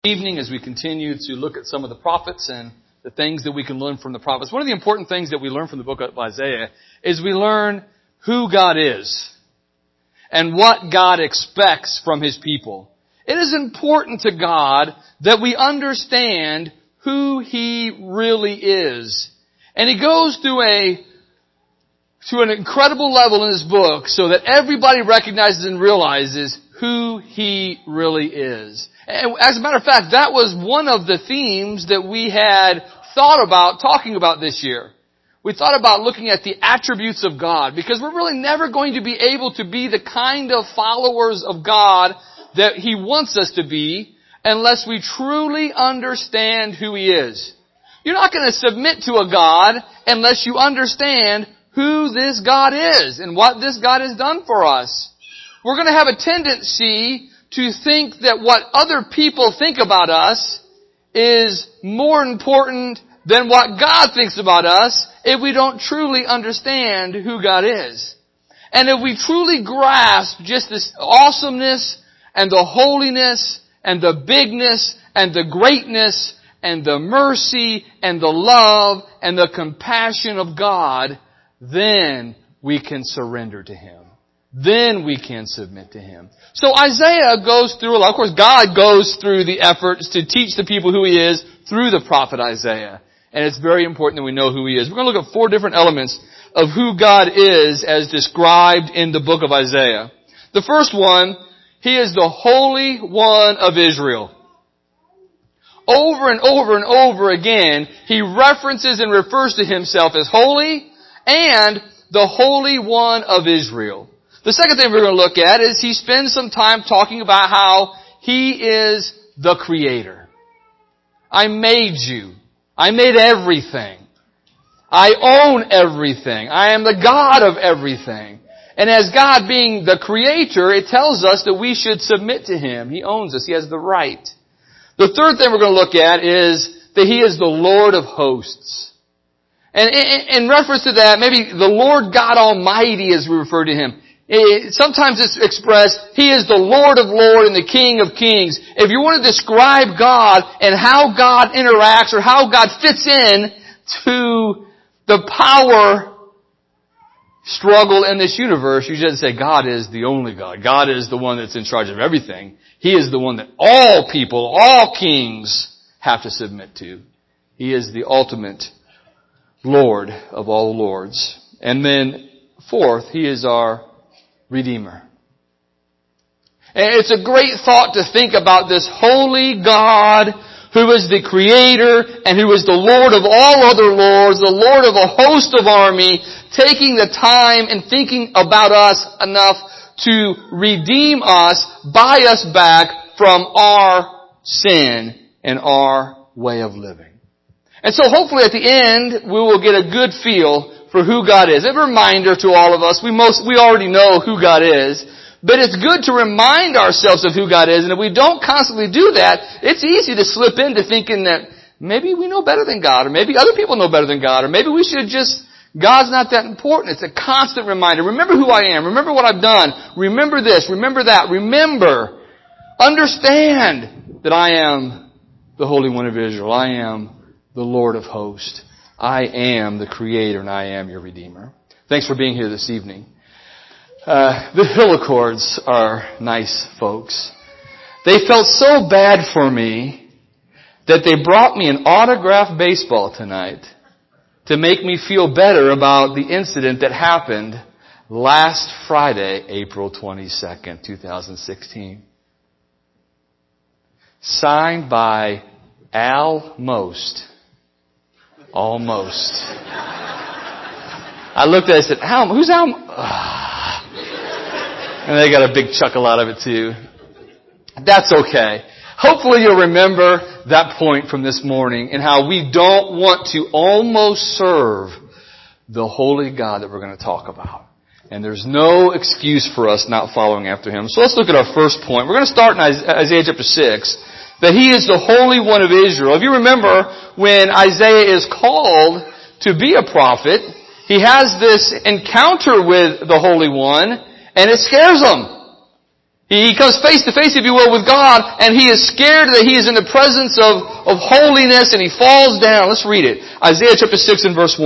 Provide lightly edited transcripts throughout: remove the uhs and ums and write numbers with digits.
Evening as we continue to look at some of the prophets and the things that we can learn from the prophets. One of the important things that we learn from the book of Isaiah is we learn who God is and what God expects from His people. It is important to God that we understand who He really is. And He goes to an incredible level in this book so that everybody recognizes and realizes who He really is. And as a matter of fact, that was one of the themes that we had thought about talking about this year. We thought about looking at the attributes of God, because we're really never going to be able to be the kind of followers of God that He wants us to be unless we truly understand who He is. You're not going to submit to a God unless you understand who this God is and what this God has done for us. We're going to have a tendency to think that what other people think about us is more important than what God thinks about us if we don't truly understand who God is. And if we truly grasp just this awesomeness and the holiness and the bigness and the greatness and the mercy and the love and the compassion of God, then we can surrender to Him. Then we can submit to Him. So Isaiah goes through, of course God goes through the efforts to teach the people who He is through the prophet Isaiah. And it's very important that we know who He is. We're going to look at 4 different elements of who God is as described in the book of Isaiah. The first one, He is the Holy One of Israel. Over and over and over again, He references and refers to Himself as holy and the Holy One of Israel. The second thing we're going to look at is He spends some time talking about how He is the Creator. I made you. I made everything. I own everything. I am the God of everything. And as God being the Creator, it tells us that we should submit to Him. He owns us. He has the right. The third thing we're going to look at is that He is the Lord of hosts. And in reference to that, maybe the Lord God Almighty as we refer to Him. Sometimes it's expressed, He is the Lord of Lords and the King of Kings. If you want to describe God and how God interacts or how God fits in to the power struggle in this universe, you just say God is the only God. God is the one that's in charge of everything. He is the one that all people, all kings have to submit to. He is the ultimate Lord of all lords. And then fourth, He is our Redeemer. And it's a great thought to think about this holy God who is the Creator and who is the Lord of all other lords, the Lord of a host of army, taking the time and thinking about us enough to redeem us, buy us back from our sin and our way of living. And so hopefully at the end we will get a good feel for who God is. A reminder to all of us, we already know who God is, but it's good to remind ourselves of who God is, and if we don't constantly do that, it's easy to slip into thinking that maybe we know better than God, or maybe other people know better than God, or maybe we should God's not that important. It's a constant reminder. Remember who I am. Remember what I've done. Remember this. Remember that. Remember. Understand that I am the Holy One of Israel. I am the Lord of hosts. I am the Creator and I am your Redeemer. Thanks for being here this evening. The Hill Accords are nice folks. They felt so bad for me that they brought me an autographed baseball tonight to make me feel better about the incident that happened last Friday, April 22nd, 2016. Signed by Al Most. Almost. I looked at it and said, Al, who's Al? And they got a big chuckle out of it too. That's okay. Hopefully you'll remember that point from this morning and how we don't want to almost serve the holy God that we're going to talk about. And there's no excuse for us not following after Him. So let's look at our first point. We're going to start in Isaiah chapter 6. That He is the Holy One of Israel. If you remember, when Isaiah is called to be a prophet, he has this encounter with the Holy One, and it scares him. He comes face to face, if you will, with God, and he is scared that he is in the presence of holiness, and he falls down. Let's read it. Isaiah chapter 6 and verse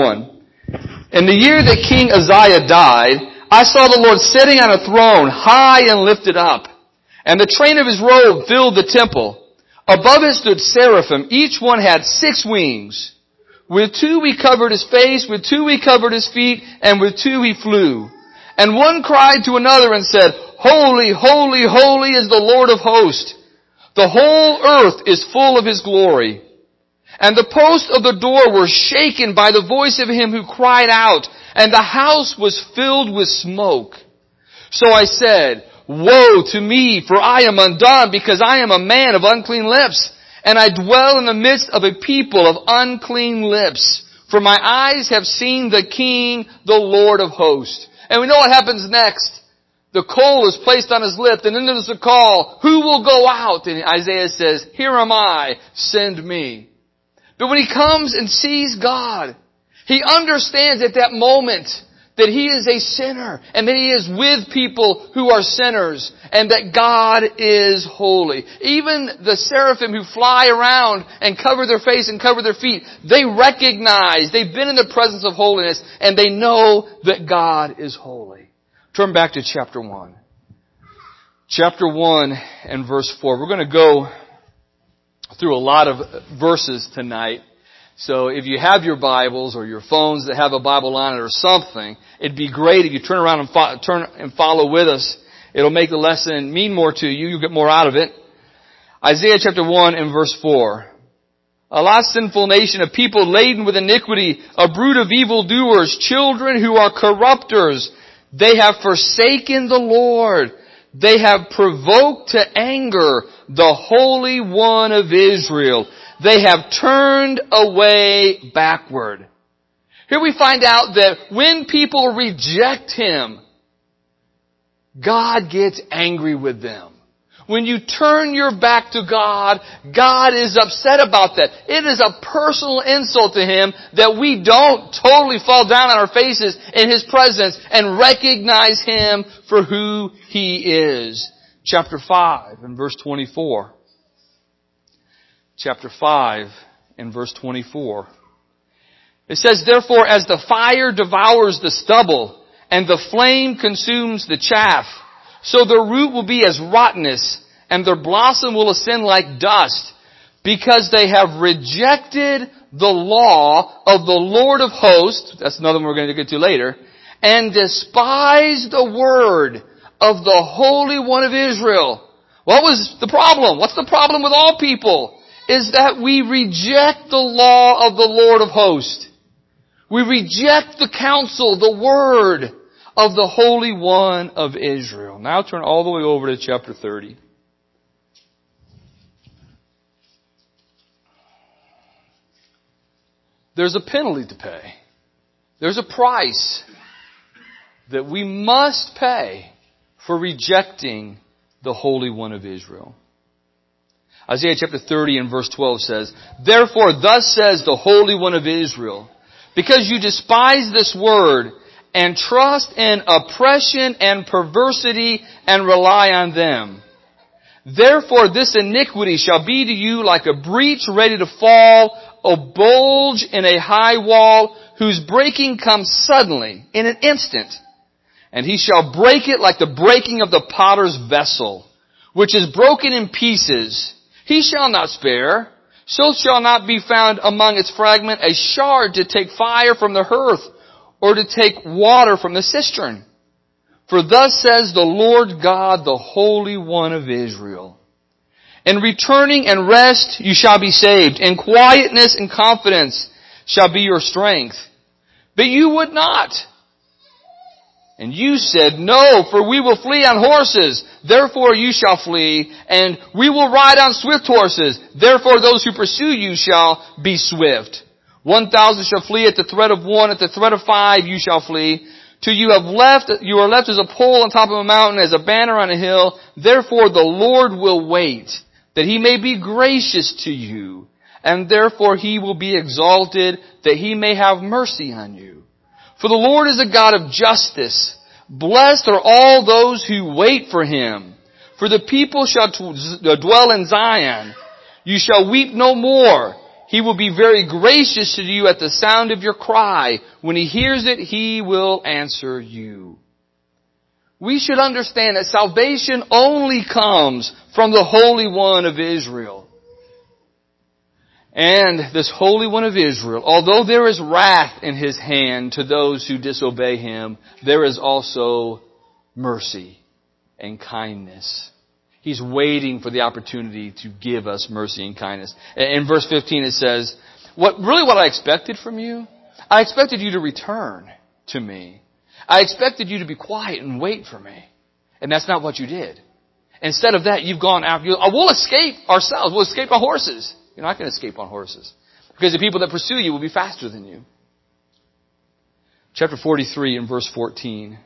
1. In the year that King Uzziah died, I saw the Lord sitting on a throne, high and lifted up, and the train of his robe filled the temple. Above it stood seraphim. Each one had 6 wings. With 2 he covered his face, with 2 he covered his feet, and with 2 he flew. And one cried to another and said, Holy, holy, holy is the Lord of hosts. The whole earth is full of His glory. And the posts of the door were shaken by the voice of him who cried out, and the house was filled with smoke. So I said, Woe to me, for I am undone, because I am a man of unclean lips, and I dwell in the midst of a people of unclean lips. For my eyes have seen the King, the Lord of hosts. And we know what happens next. The coal is placed on his lip, and then there's a call, who will go out? And Isaiah says, Here am I, send me. But when he comes and sees God, he understands at that moment that he is a sinner, and that he is with people who are sinners, and that God is holy. Even the seraphim who fly around and cover their face and cover their feet, they recognize, they've been in the presence of holiness, and they know that God is holy. Turn back to chapter 1. Chapter 1 and verse 4. We're going to go through a lot of verses tonight. So if you have your Bibles or your phones that have a Bible on it or something, it'd be great if you turn around and follow with us. It'll make the lesson mean more to you. You'll get more out of it. Isaiah chapter 1 and verse 4. Alas, sinful nation, a people laden with iniquity, a brood of evildoers, children who are corrupters. They have forsaken the Lord. They have provoked to anger the Holy One of Israel. They have turned away backward. Here we find out that when people reject Him, God gets angry with them. When you turn your back to God, God is upset about that. It is a personal insult to Him that we don't totally fall down on our faces in His presence and recognize Him for who He is. Chapter 5 and verse 24. Chapter 5 and verse 24. It says, Therefore, as the fire devours the stubble, and the flame consumes the chaff, so their root will be as rottenness, and their blossom will ascend like dust, because they have rejected the law of the Lord of hosts, that's another one we're going to get to later, and despised the word of the Holy One of Israel. What was the problem? What's the problem with all people? Is that we reject the law of the Lord of hosts. We reject the counsel, the word of the Holy One of Israel. Now turn all the way over to chapter 30. There's a penalty to pay. There's a price that we must pay for rejecting the Holy One of Israel. Isaiah chapter 30 and verse 12 says, Therefore thus says the Holy One of Israel, because you despise this word and trust in oppression and perversity and rely on them. Therefore this iniquity shall be to you like a breach ready to fall, a bulge in a high wall, whose breaking comes suddenly, in an instant. And he shall break it like the breaking of the potter's vessel, which is broken in pieces. He shall not spare, so shall not be found among its fragment a shard to take fire from the hearth, or to take water from the cistern. For thus says the Lord God, the Holy One of Israel, In returning and rest you shall be saved, in quietness and confidence shall be your strength. But you would not. And you said, No, for we will flee on horses. Therefore you shall flee. And we will ride on swift horses. Therefore those who pursue you shall be swift. 1,000 shall flee at the threat of one. At the threat of 5 you shall flee. Till you are left as a pole on top of a mountain, as a banner on a hill. Therefore the Lord will wait, that He may be gracious to you. And therefore He will be exalted, that He may have mercy on you. For the Lord is a God of justice. Blessed are all those who wait for Him. For the people shall dwell in Zion. You shall weep no more. He will be very gracious to you at the sound of your cry. When He hears it, He will answer you. We should understand that salvation only comes from the Holy One of Israel. And this Holy One of Israel, although there is wrath in His hand to those who disobey Him, there is also mercy and kindness. He's waiting for the opportunity to give us mercy and kindness. In verse 15 it says, what I expected from you? I expected you to return to me. I expected you to be quiet and wait for me. And that's not what you did. Instead of that, you've gone after, we'll escape ourselves. We'll escape on horses. You're not going to escape on horses. Because the people that pursue you will be faster than you. Chapter 43 and verse 14.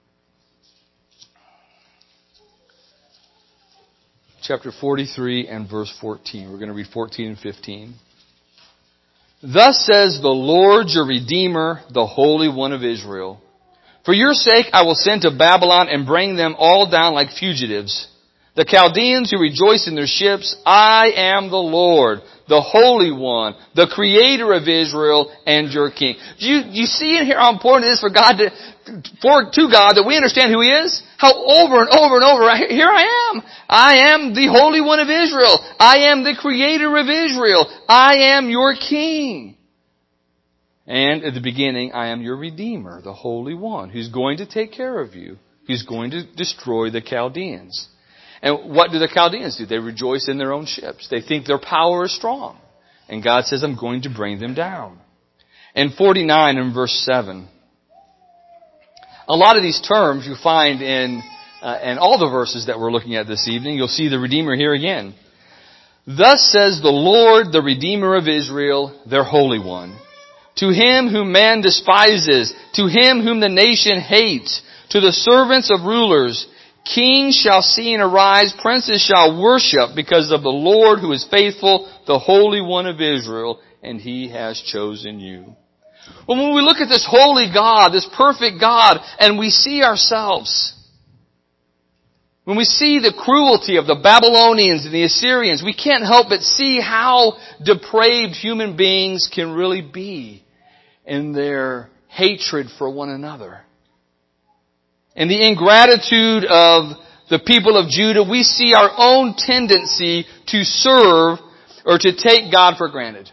Chapter 43 and verse 14. We're going to read 14 and 15. Thus says the Lord your Redeemer, the Holy One of Israel. For your sake I will send to Babylon and bring them all down like fugitives. The Chaldeans who rejoice in their ships, I am the Lord, the Holy One, the Creator of Israel and your King. Do you see in here how important it is for God to God that we understand who He is? How over and over and over, here I am. I am the Holy One of Israel. I am the Creator of Israel. I am your King. And at the beginning, I am your Redeemer, the Holy One, who's going to take care of you. Who's going to destroy the Chaldeans. And what do the Chaldeans do? They rejoice in their own ships. They think their power is strong. And God says, I'm going to bring them down. And 49 in verse 7. A lot of these terms you find in all the verses that we're looking at this evening. You'll see the Redeemer here again. Thus says the Lord, the Redeemer of Israel, their Holy One. To Him whom man despises, to Him whom the nation hates, to the servants of rulers, kings shall see and arise, princes shall worship because of the Lord who is faithful, the Holy One of Israel, and He has chosen you. Well, when we look at this holy God, this perfect God, and we see ourselves, when we see the cruelty of the Babylonians and the Assyrians, we can't help but see how depraved human beings can really be in their hatred for one another. In the ingratitude of the people of Judah, we see our own tendency to serve or to take God for granted.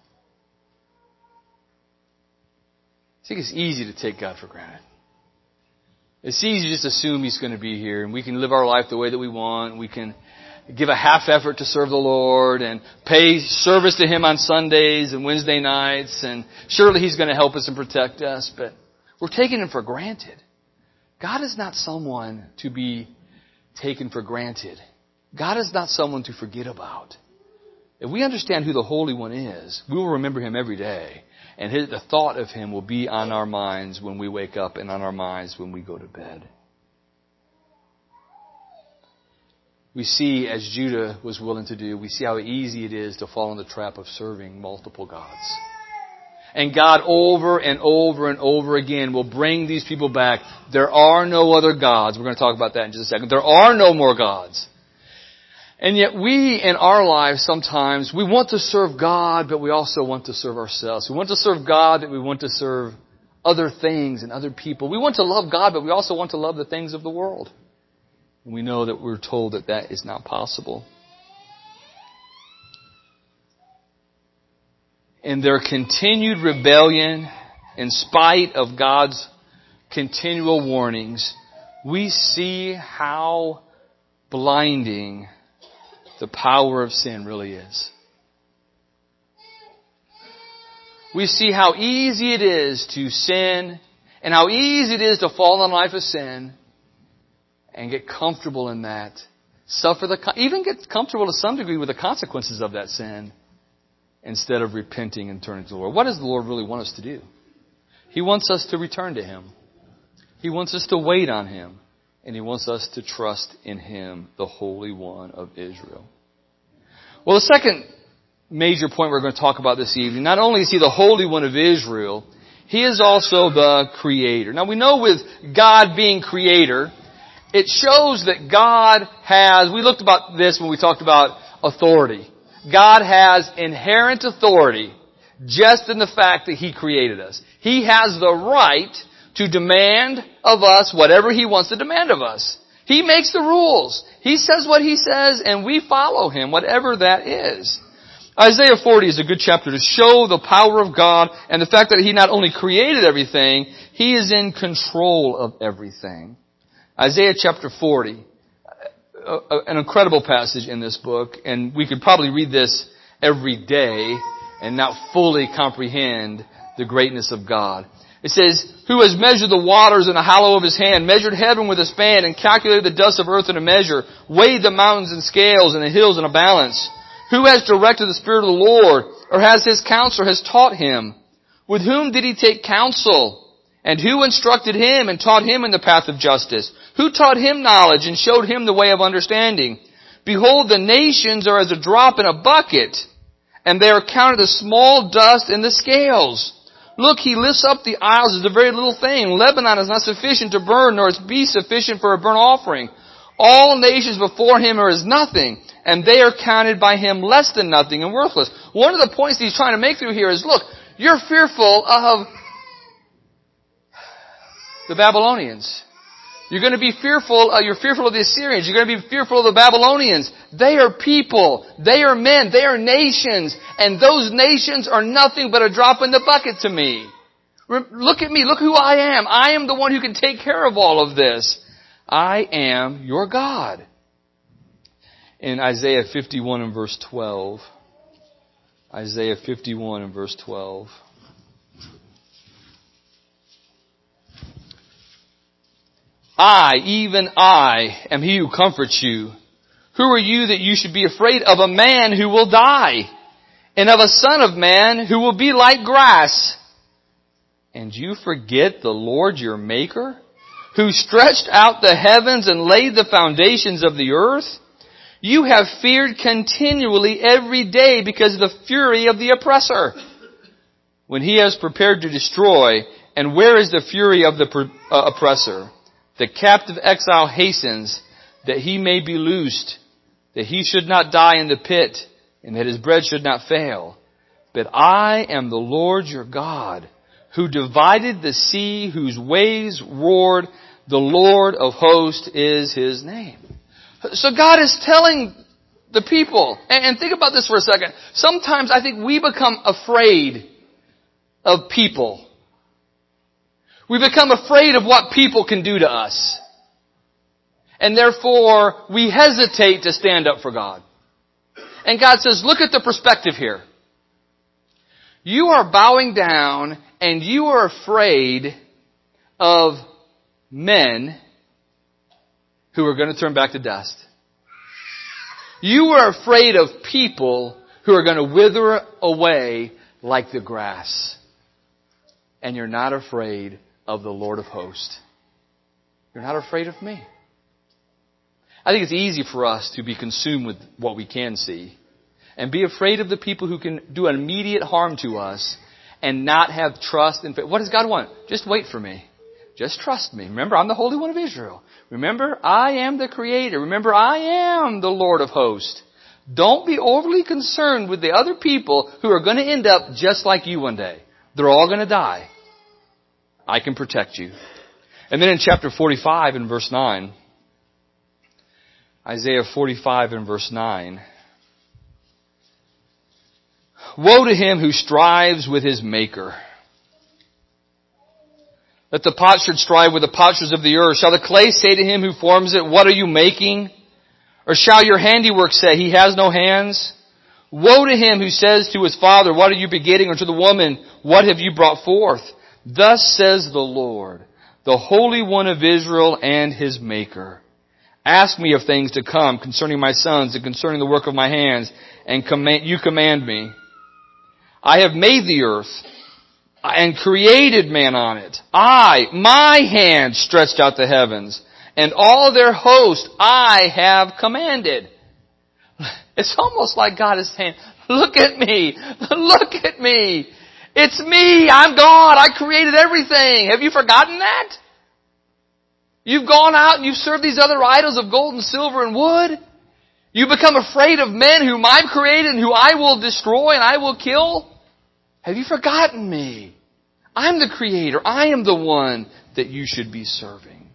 I think it's easy to take God for granted. It's easy to just assume He's going to be here and we can live our life the way that we want. We can give a half effort to serve the Lord and pay service to Him on Sundays and Wednesday nights, and surely He's going to help us and protect us, but we're taking Him for granted. God is not someone to be taken for granted. God is not someone to forget about. If we understand who the Holy One is, we will remember Him every day. And the thought of Him will be on our minds when we wake up and on our minds when we go to bed. We see, as Judah was willing to do, we see how easy it is to fall in the trap of serving multiple gods. And God over and over and over again will bring these people back. There are no other gods. We're going to talk about that in just a second. There are no more gods. And yet we, in our lives, sometimes, we want to serve God, but we also want to serve ourselves. We want to serve God, but we want to serve other things and other people. We want to love God, but we also want to love the things of the world. And we know that we're told that that is not possible. In their continued rebellion, in spite of God's continual warnings, we see how blinding the power of sin really is. We see how easy it is to sin and how easy it is to fall in a life of sin and get comfortable in that. Even get comfortable to some degree with the consequences of that sin instead of repenting and turning to the Lord. What does the Lord really want us to do? He wants us to return to Him. He wants us to wait on Him. And He wants us to trust in Him, the Holy One of Israel. Well, the second major point we're going to talk about this evening, not only is He the Holy One of Israel, He is also the Creator. Now we know with God being Creator, It shows that God has, we looked about this when we talked about authority. God has inherent authority just in the fact that He created us. He has the right to demand of us whatever He wants to demand of us. He makes the rules. He says what He says and we follow Him, whatever that is. Isaiah 40 is a good chapter to show the power of God and the fact that He not only created everything, He is in control of everything. Isaiah chapter 40, an incredible passage in this book, and we could probably read this every day and not fully comprehend the greatness of God. It says, who has measured the waters in the hollow of His hand, measured heaven with a span, and calculated the dust of earth in a measure, weighed the mountains in scales and the hills in a balance? Who has directed the Spirit of the Lord, or has His counselor has taught Him? With whom did He take counsel? And who instructed Him and taught Him in the path of justice? Who taught Him knowledge and showed Him the way of understanding? Behold, the nations are as a drop in a bucket, and they are counted as small dust in the scales. Look, He lifts up the isles as a very little thing. Lebanon is not sufficient to burn, nor its beast sufficient for a burnt offering. All nations before Him are as nothing, and they are counted by Him less than nothing and worthless. One of the points He's trying to make through here is, look, you're fearful of the Babylonians. You're going to be fearful, you're fearful of the Assyrians. You're going to be fearful of the Babylonians. They are people. They are men. They are nations. And those nations are nothing but a drop in the bucket to me. Look at me. Look who I am. I am the one who can take care of all of this. I am your God. In Isaiah 51 and verse 12. Isaiah 51 and verse 12. I, even I, am He who comforts you. Who are you that you should be afraid of a man who will die, and of a son of man who will be like grass? And you forget the Lord your Maker, who stretched out the heavens and laid the foundations of the earth? You have feared continually every day because of the fury of the oppressor, when he has prepared to destroy. And where is the fury of the oppressor? The captive exile hastens, that he may be loosed, that he should not die in the pit, and that his bread should not fail. But I am the Lord your God, who divided the sea, whose waves roared. The Lord of hosts is His name. So God is telling the people, and think about this for a second. Sometimes I think we become afraid of people. We become afraid of what people can do to us. And therefore, we hesitate to stand up for God. And God says, look at the perspective here. You are bowing down and you are afraid of men who are going to turn back to dust. You are afraid of people who are going to wither away like the grass. And you're not afraid of the Lord of hosts. You're not afraid of me. I think it's easy for us to be consumed with what we can see and be afraid of the people who can do immediate harm to us and not have trust and faith. What does God want? Just wait for me. Just trust me. Remember, I'm the Holy One of Israel. Remember, I am the Creator. Remember, I am the Lord of hosts. Don't be overly concerned with the other people who are going to end up just like you one day. They're all going to die. I can protect you. And then in chapter 45 and verse 9, Isaiah 45 and verse 9, woe to him who strives with his Maker. That the pot should strive with the potters of the earth. Shall the clay say to him who forms it, what are you making? Or shall your handiwork say, he has no hands? Woe to him who says to his father, what are you begetting? Or to the woman, what have you brought forth? Thus says the Lord, the Holy One of Israel and His Maker. Ask me of things to come concerning my sons and concerning the work of my hands, and you command me. I have made the earth and created man on it. My hand stretched out the heavens, and all their host I have commanded. It's almost like God is saying, look at me, look at me. It's me, I'm God, I created everything. Have you forgotten that? You've gone out and you've served these other idols of gold and silver and wood. You become afraid of men whom I've created and who I will destroy and I will kill. Have you forgotten me? I'm the Creator. I am the one that you should be serving.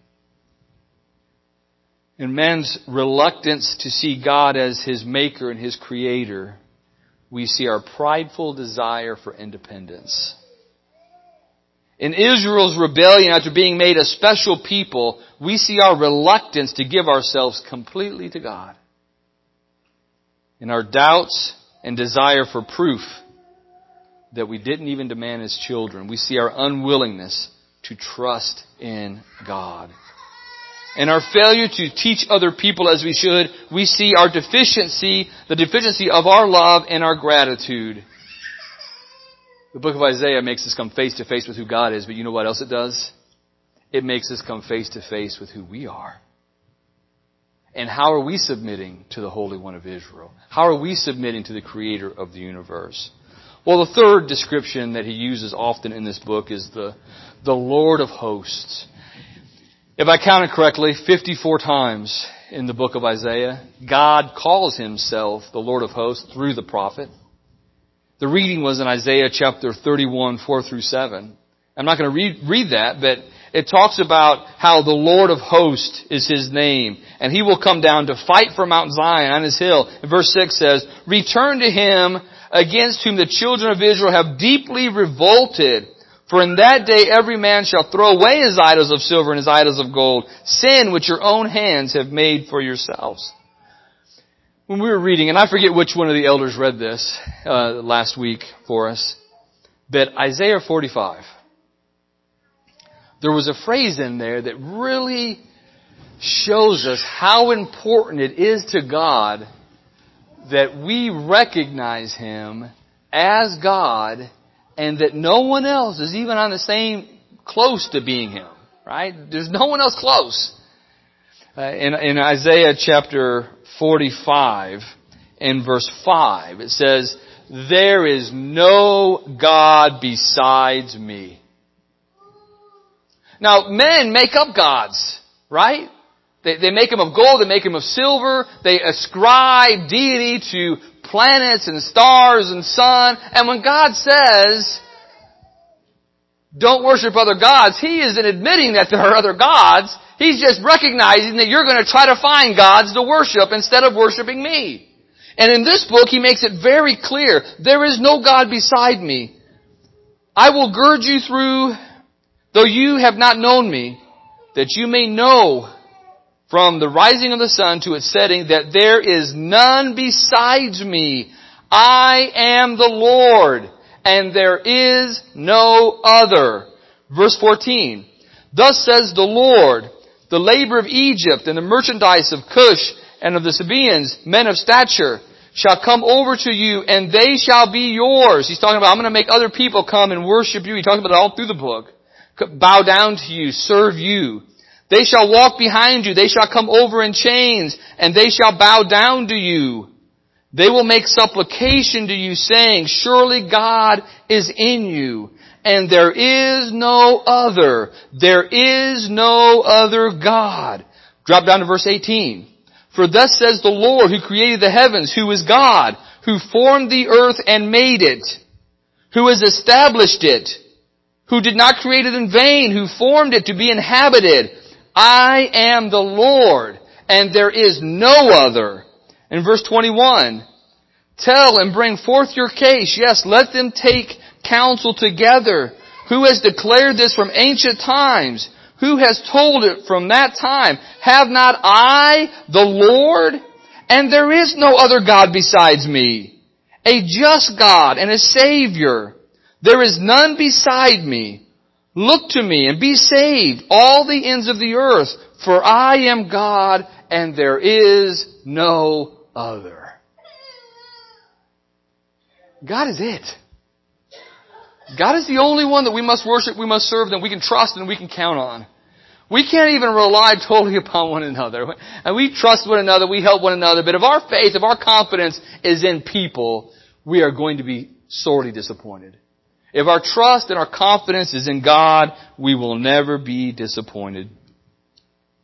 In man's reluctance to see God as his maker and his creator, we see our prideful desire for independence. In Israel's rebellion after being made a special people, we see our reluctance to give ourselves completely to God. In our doubts and desire for proof that we didn't even demand as children, we see our unwillingness to trust in God. In our failure to teach other people as we should, we see our deficiency, the deficiency of our love and our gratitude. The book of Isaiah makes us come face to face with who God is, but you know what else it does? It makes us come face to face with who we are. And how are we submitting to the Holy One of Israel? How are we submitting to the Creator of the universe? Well, the third description that he uses often in this book is the Lord of hosts. If I counted correctly, 54 times in the book of Isaiah, God calls himself the Lord of hosts through the prophet. The reading was in Isaiah chapter 31, 4 through 7. I'm not going to read that, but it talks about how the Lord of hosts is his name. And he will come down to fight for Mount Zion on his hill. And verse 6 says, "Return to him against whom the children of Israel have deeply revolted. For in that day every man shall throw away his idols of silver and his idols of gold, sin which your own hands have made for yourselves." When we were reading, and I forget which one of the elders read this last week for us, but Isaiah 45, there was a phrase in there that really shows us how important it is to God that we recognize Him as God and that no one else is even on the same close to being Him, right? There's no one else close. In Isaiah chapter 45 and verse 5, it says, "There is no God besides me." Now, men make up gods, right? They make them of gold, they make them of silver, they ascribe deity to planets and stars and sun. And when God says, don't worship other gods, He isn't admitting that there are other gods. He's just recognizing that you're going to try to find gods to worship instead of worshiping me. And in this book, He makes it very clear, there is no God beside me. I will gird you through, though you have not known me, that you may know from the rising of the sun to its setting that there is none besides me. I am the Lord, and there is no other. Verse 14, "Thus says the Lord, the labor of Egypt and the merchandise of Cush and of the Sabaeans, men of stature, shall come over to you, and they shall be yours." He's talking about, I'm going to make other people come and worship you. He talks about it all through the book. Bow down to you, serve you. "They shall walk behind you. They shall come over in chains, and they shall bow down to you. They will make supplication to you, saying, surely God is in you, and there is no other. There is no other God." Drop down to verse 18. "For thus says the Lord, who created the heavens, who is God, who formed the earth and made it, who has established it, who did not create it in vain, who formed it to be inhabited. I am the Lord, and there is no other." In verse 21, "Tell and bring forth your case. Yes, let them take counsel together. Who has declared this from ancient times? Who has told it from that time? Have not I the Lord? And there is no other God besides me, a just God and a Savior. There is none beside me. Look to me and be saved, all the ends of the earth, for I am God and there is no other." God is it. God is the only one that we must worship, we must serve, that we can trust and we can count on. We can't even rely totally upon one another. And we trust one another, we help one another, but if our faith, if our confidence is in people, we are going to be sorely disappointed. If our trust and our confidence is in God, we will never be disappointed.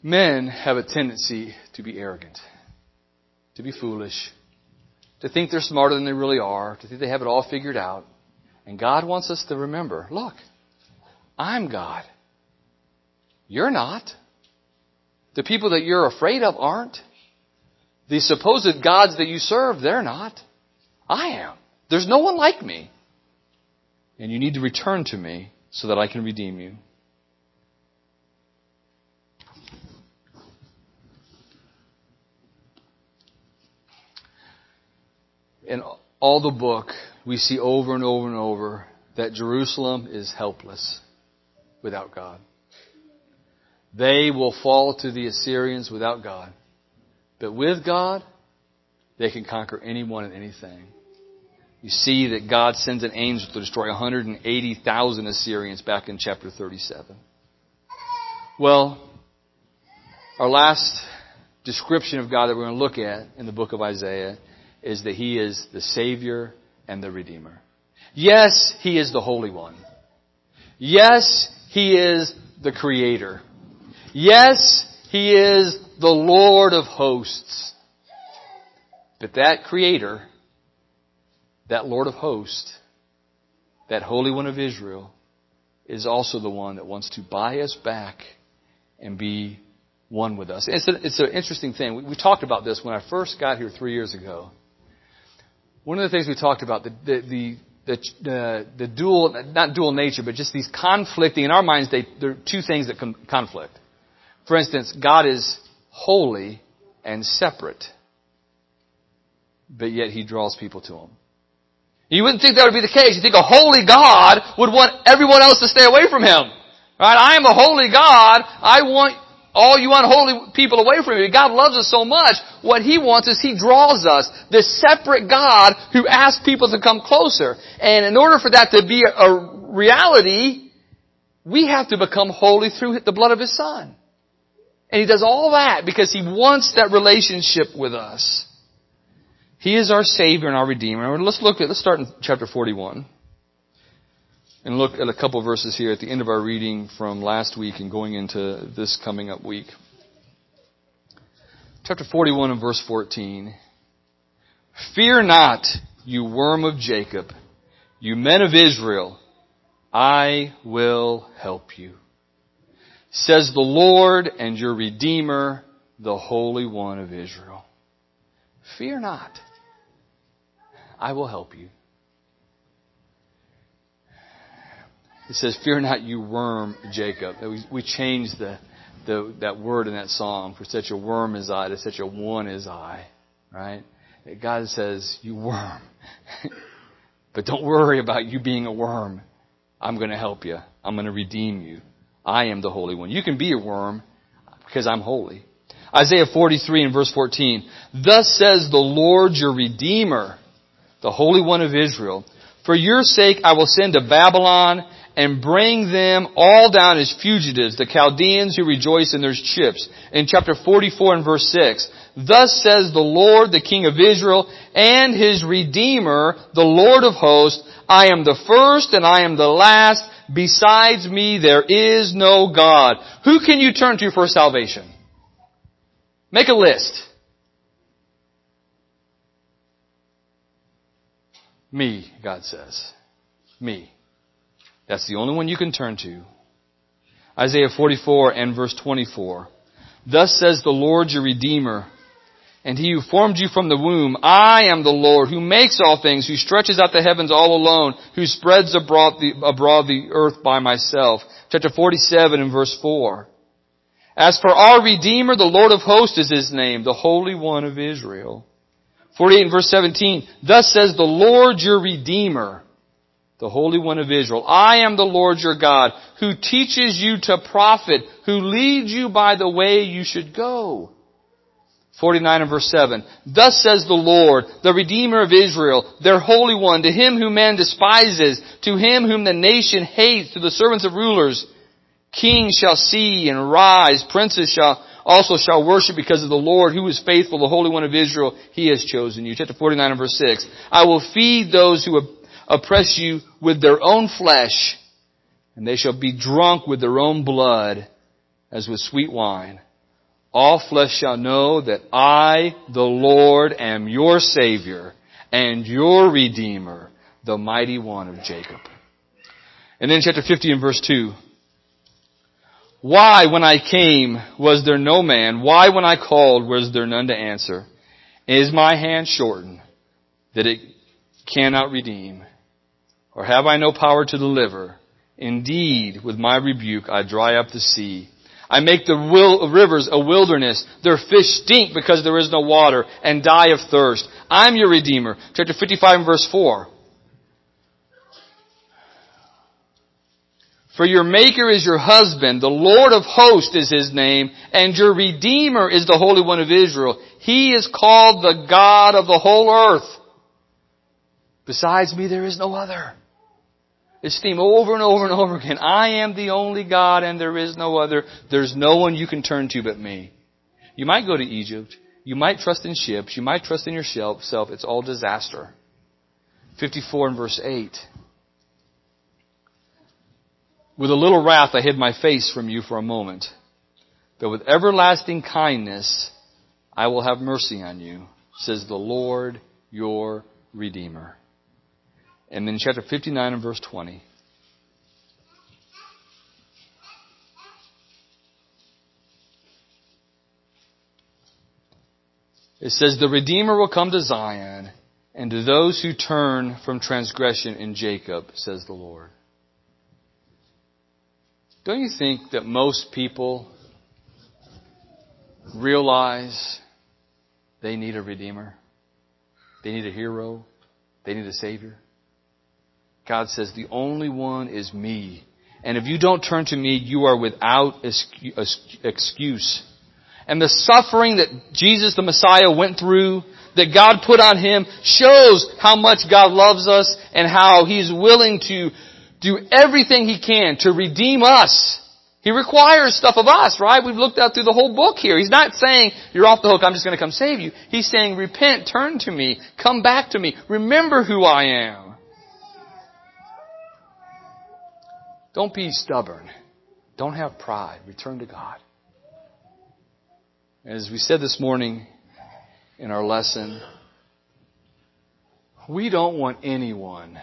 Men have a tendency to be arrogant, to be foolish, to think they're smarter than they really are, to think they have it all figured out. And God wants us to remember, look, I'm God. You're not. The people that you're afraid of aren't. The supposed gods that you serve, they're not. I am. There's no one like me. And you need to return to me so that I can redeem you. In all the book, we see over and over and over that Jerusalem is helpless without God. They will fall to the Assyrians without God. But with God, they can conquer anyone and anything. You see that God sends an angel to destroy 180,000 Assyrians back in chapter 37. Well, our last description of God that we're going to look at in the book of Isaiah is that He is the Savior and the Redeemer. Yes, He is the Holy One. Yes, He is the Creator. Yes, He is the Lord of hosts. But that Creator, that Lord of hosts, that Holy One of Israel, is also the one that wants to buy us back and be one with us. It's an interesting thing. We talked about this when I first got here 3 years ago. One of the things we talked about, the dual, not dual nature, but just these conflicting, in our minds, there are two things that conflict. For instance, God is holy and separate, but yet He draws people to Him. You wouldn't think that would be the case. You think a holy God would want everyone else to stay away from Him. Right? I am a holy God. I want all you unholy people away from me. God loves us so much. What He wants is He draws us. This separate God who asks people to come closer. And in order for that to be a reality, we have to become holy through the blood of His Son. And He does all that because He wants that relationship with us. He is our Savior and our Redeemer. Let's start in chapter 41. And look at a couple of verses here at the end of our reading from last week and going into this coming up week. Chapter 41 and verse 14. Fear not, you worm of Jacob, you men of Israel, I will help you. Says the Lord and your Redeemer, the Holy One of Israel. Fear not, I will help you. It says, fear not, you worm, Jacob. We changed that word in that song. For such a worm is I, to such a one is I. Right? God says, you worm. But don't worry about you being a worm. I'm going to help you. I'm going to redeem you. I am the Holy One. You can be a worm because I'm holy. Isaiah 43 and verse 14. Thus says the Lord your Redeemer, the Holy One of Israel. For your sake I will send to Babylon and bring them all down as fugitives, the Chaldeans who rejoice in their ships. In chapter 44 and verse 6, thus says the Lord, the King of Israel, and His Redeemer, the Lord of hosts, I am the first and I am the last. Besides me there is no God. Who can you turn to for salvation? Make a list. Me, God says. Me. That's the only one you can turn to. Isaiah 44 and verse 24. Thus says the Lord your Redeemer, and He who formed you from the womb. I am the Lord who makes all things, who stretches out the heavens all alone, who spreads abroad the earth by myself. Chapter 47 and verse 4. As for our Redeemer, the Lord of hosts is His name, the Holy One of Israel. 48 and verse 17. Thus says the Lord your Redeemer, the Holy One of Israel. I am the Lord your God, who teaches you to profit, who leads you by the way you should go. 49 and verse 7. Thus says the Lord, the Redeemer of Israel, their Holy One, to Him whom man despises, to him whom the nation hates, to the servants of rulers. Kings shall see and rise, princes also shall worship because of the Lord who is faithful, the Holy One of Israel. He has chosen you. Chapter 49 and verse 6. I will feed those who oppress you with their own flesh, and they shall be drunk with their own blood as with sweet wine. all flesh shall know that I, the Lord, am your Savior and your Redeemer, the mighty one of Jacob. And then chapter 50 and verse 2. Why, when I came, was there no man? Why, when I called, was there none to answer? Is my hand shortened, that it cannot redeem? Or have I no power to deliver? Indeed, with my rebuke I dry up the sea. I make the rivers a wilderness. Their fish stink because there is no water, and die of thirst. I'm your Redeemer. Chapter 55 and verse 4. For your Maker is your husband, the Lord of hosts is His name, and your Redeemer is the Holy One of Israel. He is called the God of the whole earth. Besides me there is no other. It's theme over and over and over again. I am the only God and there is no other. There's no one you can turn to but me. You might go to Egypt. You might trust in ships. You might trust in yourself. It's all disaster. 54 and verse 8. With a little wrath I hid my face from you for a moment. But with everlasting kindness I will have mercy on you, says the Lord your Redeemer. And then chapter 59 and verse 20. It says, the Redeemer will come to Zion, and to those who turn from transgression in Jacob, says the Lord. Don't you think that most people realize they need a Redeemer? They need a hero? They need a Savior? God says, the only one is me. And if you don't turn to me, you are without excuse. And the suffering that Jesus the Messiah went through, that God put on Him, shows how much God loves us and how He's willing to do everything He can to redeem us. He requires stuff of us, right? We've looked out through the whole book here. He's not saying, you're off the hook, I'm just going to come save you. He's saying, repent, turn to me, come back to me, remember who I am. Don't be stubborn. Don't have pride. Return to God. As we said this morning in our lesson, we don't want anyone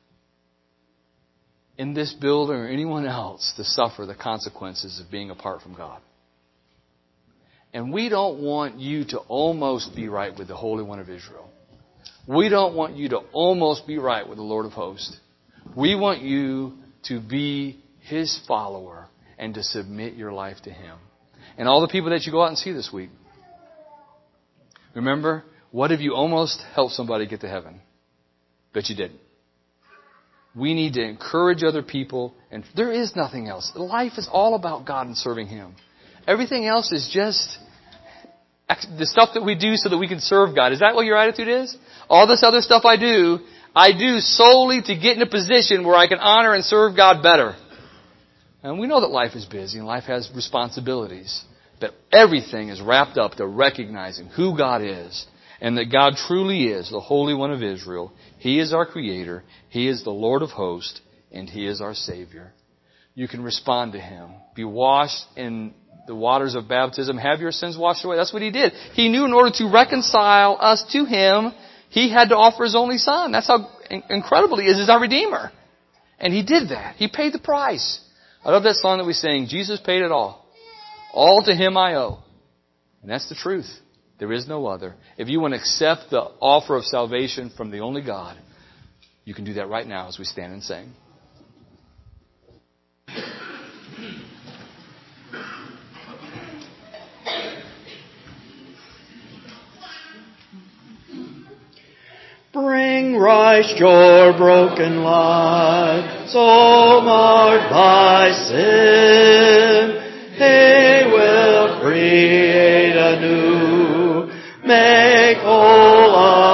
in this building or anyone else to suffer the consequences of being apart from God. And we don't want you to almost be right with the Holy One of Israel. We don't want you to almost be right with the Lord of hosts. We want you to be His follower and to submit your life to Him. And all the people that you go out and see this week, remember, what if you almost helped somebody get to heaven, but you didn't? We need to encourage other people, and there is nothing else. Life is all about God and serving Him. Everything else is just the stuff that we do so that we can serve God. Is that what your attitude is? All this other stuff I do solely to get in a position where I can honor and serve God better. And we know that life is busy and life has responsibilities. But everything is wrapped up to recognizing who God is and that God truly is the Holy One of Israel. He is our Creator. He is the Lord of hosts. And He is our Savior. You can respond to Him. Be washed in the waters of baptism. Have your sins washed away. That's what He did. He knew in order to reconcile us to Him, He had to offer His only Son. That's how incredible He is as our Redeemer. And He did that. He paid the price. I love that song that we sing, Jesus paid it all. All to Him I owe. And that's the truth. There is no other. If you want to accept the offer of salvation from the only God, you can do that right now as we stand and sing. Bring right your broken life, so marred by sin. He will create anew, make whole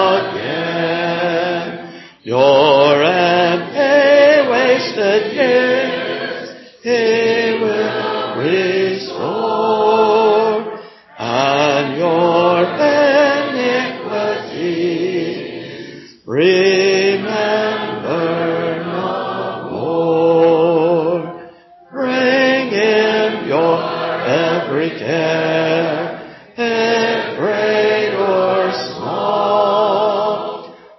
again. Your empty, wasted years, He will restore, and your iniquities remember no more. Bring Him your every care,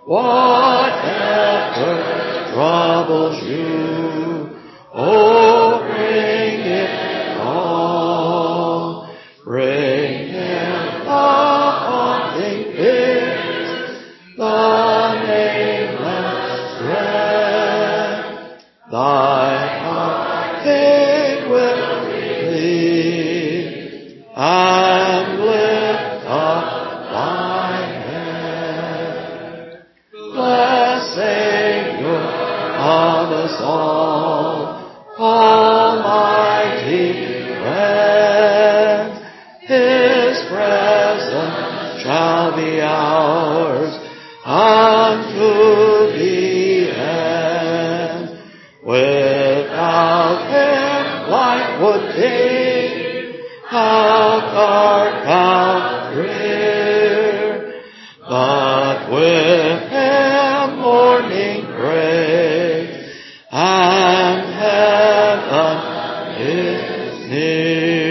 whatever troubles you, oh, bring it all. Bring him the haunting fears, the nameless dread. Thy heart faith will relieve, and lift up thy head. Blessed Savior of us all, Almighty friend, His presence shall be ours unto the end. Without Him life would be how dark, how drear, but with Him morning breaks and heaven is near.